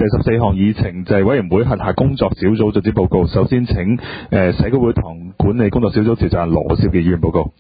第14項議程就係委員會轄下工作小組作之報告。首先請社區會堂管理工作小組召集人羅少傑議員報告。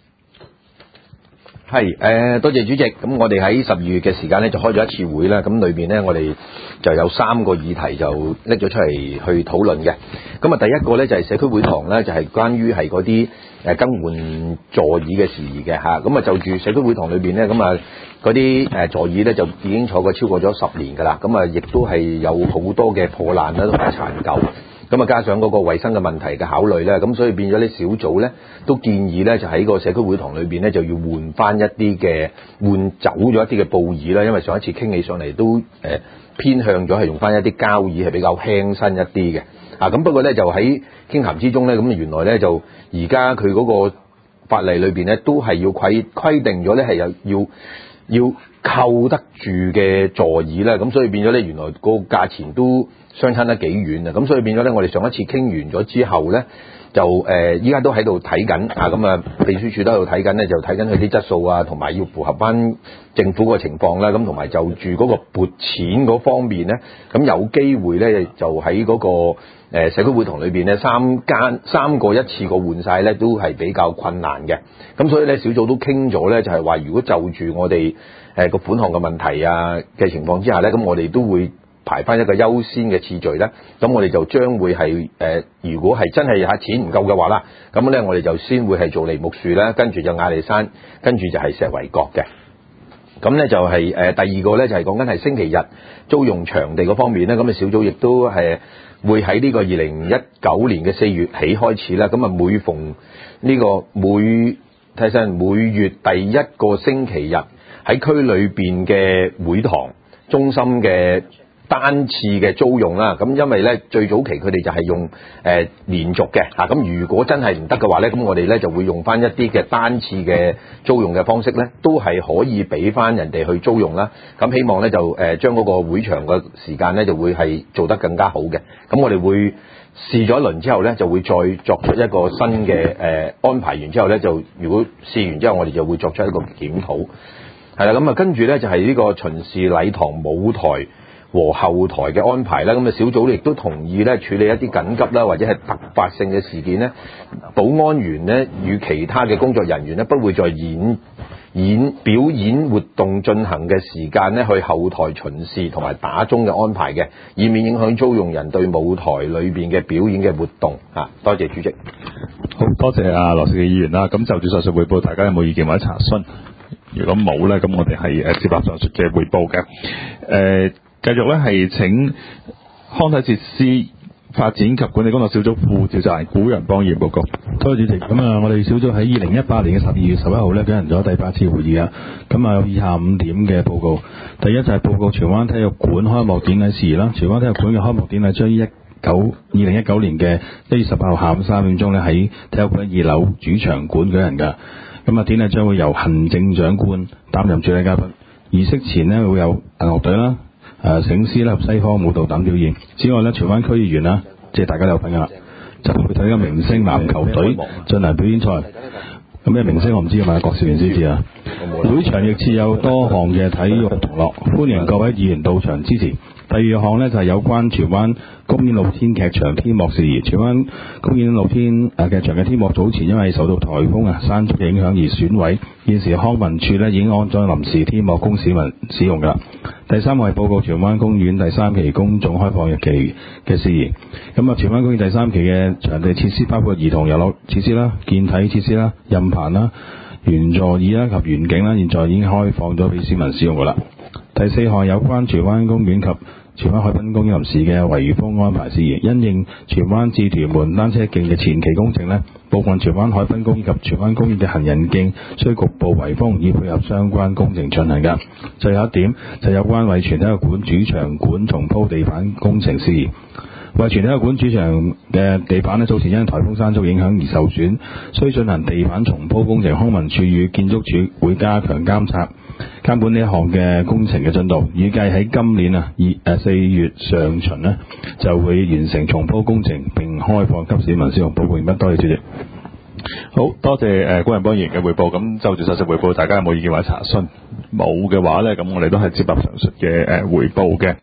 多謝主席。咁我哋喺12月嘅時間咧就開咗一次會啦，咁裏邊咧我哋就有3個議題就拎咗出嚟去討論嘅。咁啊第一個咧就係社區會堂咧就係關於係嗰啲更換座椅嘅事宜嘅嚇。咁啊就住社區會堂裏邊咧，咁啊嗰啲座椅咧就已經坐過超過咗10年㗎啦。咁啊亦都係有好多嘅破爛啦同埋殘舊。咁啊，加上嗰個衞生嘅問題嘅考慮咧，咁所以變咗啲小組咧都建議咧，就喺個社區會堂裏邊咧就要換翻一啲嘅換走咗一啲嘅布椅啦，因為上一次傾起上嚟都偏向咗係用翻一啲膠椅係比較輕身一啲嘅。咁不過咧就喺傾談之中咧，咁原來咧就而家佢嗰個法例裏邊咧都係要規定咗咧係要扣得住嘅座椅啦，咁所以變咗咧原來個價錢都相差得幾遠啊！咁所以變咗咧，我哋上一次傾完咗之後咧，就依家都喺度睇緊咁啊秘書處都喺度睇緊咧，就睇緊佢啲質素啊，同埋要符合翻政府個情況啦。咁同埋就住嗰個撥錢嗰方面咧，咁有機會咧就喺嗰個社區會堂裏邊咧三個一次過換晒咧，都係比較困難嘅。咁所以咧小組都傾咗咧，就係話如果就住我哋個款項嘅問題啊嘅情況之下咧，咁我哋都會排翻一個優先嘅次序咧，咁我哋就將會係如果係真係錢唔夠嘅話啦，咁咧我哋就先會係做梨木樹啦，跟住就亞利山，跟住就係石圍角嘅。咁咧就係第二個咧就係講緊係星期日租用場地嗰方面咧，咁小組亦都係會喺呢個2019年嘅4月起開始啦。咁啊每逢呢個每月第一個星期日喺區裏邊嘅會堂中心嘅單次嘅租用啦，咁因為咧最早期佢哋就係用連續嘅咁如果真係唔得嘅話咧，咁我哋咧就會用翻一啲嘅單次嘅租用嘅方式咧，都係可以俾翻人哋去租用啦。咁希望咧就將嗰個會場嘅時間咧就會係做得更加好嘅。咁我哋會試咗一輪之後咧，就會再作出一個新嘅安排完之後咧，就如果試完之後，我哋就會作出一個檢討。係啦，咁啊跟住咧就係呢個巡視禮堂舞台和後台嘅安排啦，咁啊小組亦都同意咧處理一啲緊急啦或者係突發性嘅事件咧，保安員咧與其他嘅工作人員咧不會在表演活動進行嘅時間咧去後台巡視同埋打鐘嘅安排嘅，以免影響租用人對舞台裏邊嘅表演嘅活動。多謝主席。 好多謝羅少傑議員啦。咁就住上述彙報，大家有冇意見或者查詢？如果冇咧，咁我哋係接納上述嘅彙報嘅。繼續咧係請康體設施發展及管理工作小組副召集人古陽邦議員報告。 多謝主席。咁我哋小組喺2018年嘅12月11號咧舉行咗第8次會議啊。咁有以下5點嘅報告。第一就係報告荃灣體育館開幕典禮事宜啦。荃灣體育館嘅開幕典禮將於2019年嘅1月10號下午3點鐘咧喺體育館2樓主場館舉行㗎。咁典禮將會由行政長官擔任主禮嘉賓。儀式前咧會有銀樂隊啦、醒獅啦、西方舞蹈等表現。此外咧，荃灣區議員啦，即係大家都有份㗎啦，就會睇呢個明星籃球隊進行表演賽。咁咩明星我唔知，要問下郭兆元先知啊。會場亦設有多項嘅體育同樂，歡迎各位議員到場支持。第二項呢，就係有關荃灣公園露天劇場天幕事宜。荃灣公園露天劇場嘅天幕早前因為受到颱風山竹影響而損毀，現時康文署呢已經安裝臨時天幕供市民使用㗎啦。第三個係報告荃灣公園第3期公眾開放日期嘅事宜。咁荃灣公園第3期嘅場地設施包括兒童遊樂設施啦、健體設施啦、任棚啦、圓座椅啦及園景啦，現在已經開放咗俾市民使用㗎啦。第四項有關荃灣公園及荃灣海濱公園臨時嘅圍封安排事宜。因應荃灣至屯門單車徑嘅前期工程呢，部分荃灣海濱公園及荃灣公園嘅行人徑需局部圍封，以配合相關工程進行㗎。最後一點就有關惠荃體育館主場館重鋪地板工程事宜。惠荃體育館主場嘅地板早前因颱風山竹影響而受損，需進行地板重鋪工程。康文署與建築署會加強監管呢一項嘅工程嘅進度，預計喺今年4月上旬呢就會完成重鋪工程並開放給市民使用。報告完畢，多謝主席。 好多謝古陽邦議員嘅彙報。咁就住上述彙報，大家有冇意見或者查詢？冇嘅話咧，咁我哋都係接納上述嘅彙報嘅。